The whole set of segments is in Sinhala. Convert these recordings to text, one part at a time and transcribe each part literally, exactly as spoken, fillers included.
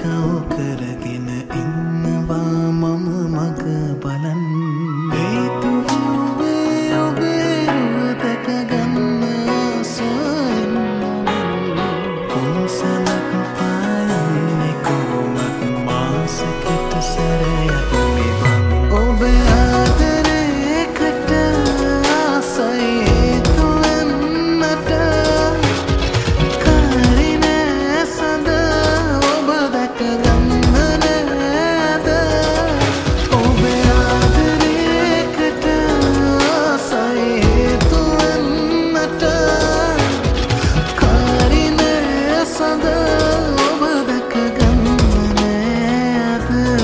කව කරගෙන ඉන්නවා මම මග බලන් හේතු හිව්වේ ඔබේ රුව දැක ගන්න ආසයෙන් කොන්සලක් පායන්නේ කොහොමත් මාසෙකට සැරයක් මෙවන් ඔබ ආදරේකට ආසයි හේතු වෙන්නට කාරිනේ සඳ ඔබ දැක ගන්න නෑද ඔබ ආදරේකට ආසයි හේතු වෙන්නට කාරිනේ සඳ ඔබ දැක ගන්න නෑද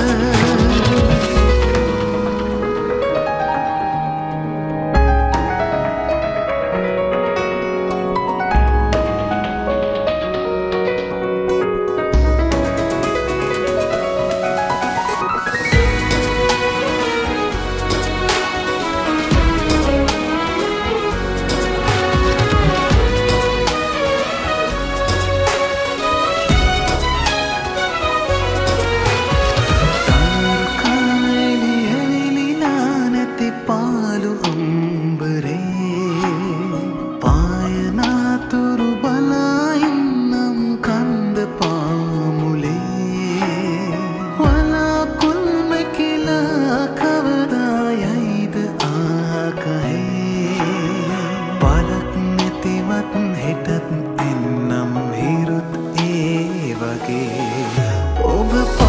පාලු අම්බරේ පායනාතුරු බලාඉන්නම් කන්ද පාමුලේ වලාකුල්ම කියලා කවදායයිද ආකහේ පලක් නැතිවත් හෙටත් එන්නම් හිරුත් ඒ වගේ ඔබ